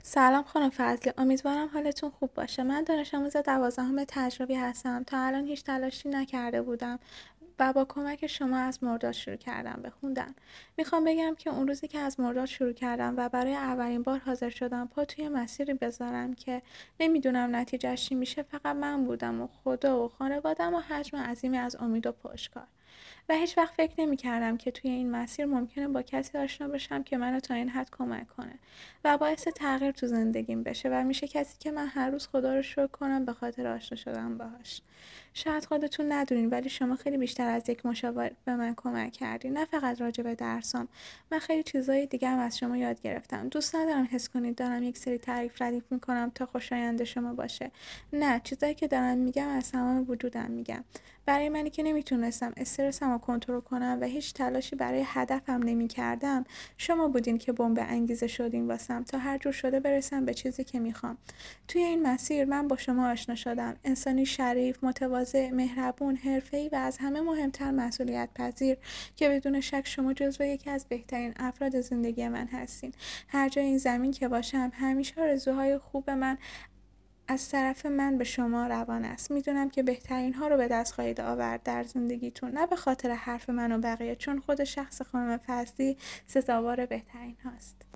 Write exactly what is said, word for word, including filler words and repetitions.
سلام خانم فضلی، امیدوارم حالتون خوب باشه. من دانش آموز دوازدهم تجربی هستم. تا الان هیچ تلاشی نکرده بودم و با کمک شما از مرداد شروع کردم به خوندن. میخوام بگم که اون روزی که از مرداد شروع کردم و برای اولین بار حاضر شدم پا توی مسیری بذارم که نمیدونم نتیجهش چی میشه، فقط من بودم و خدا و خانوادم و حجم عظیمی از امید و پشتکار. و هیچ وقت فکر نمی کردم که توی این مسیر ممکنه با کسی آشنا بشم که منو تا این حد کمک کنه و باعث تغییر تو زندگیم بشه و میشه کسی که من هر روز خدا رو شکر کنم به خاطر آشنا شدم باهاش. شاید خودتون ندونین ولی شما خیلی بیشتر از یک مشاور به من کمک کردین، نه فقط راجع به درسام. من خیلی چیزای دیگه هم از شما یاد گرفتم. دوست ندارم حس کنید دارم یک سری تعریف ردیف میکنم تا خوشایند شما باشه. نه، چیزایی که دارم میگم از تمام وجودم میگم. برای منی که نمیتونستم استرسم رو کنترل کنم و هیچ تلاشی برای هدفم نمیکردم، شما بودین که بمب انگیزه شدین واسم تا هر جور شده برسم به چیزی که میخوام. توی این مسیر من با شما آشنا شدم، انسانی شریف، متواضع، مهربون، حرفه‌ای و از همه مهمتر مسئولیت پذیر که بدون شک شما جزو یکی از بهترین افراد زندگی من هستین. هر جای این زمین که باشم همیشه آرزوهای خوب من از طرف من به شما روان است. میدونم که بهترین ها رو به دست خواهید آورد در زندگیتون، نه به خاطر حرف من و بقیه، چون خود شخص خانم فضلی سزاوار بهترین هاست.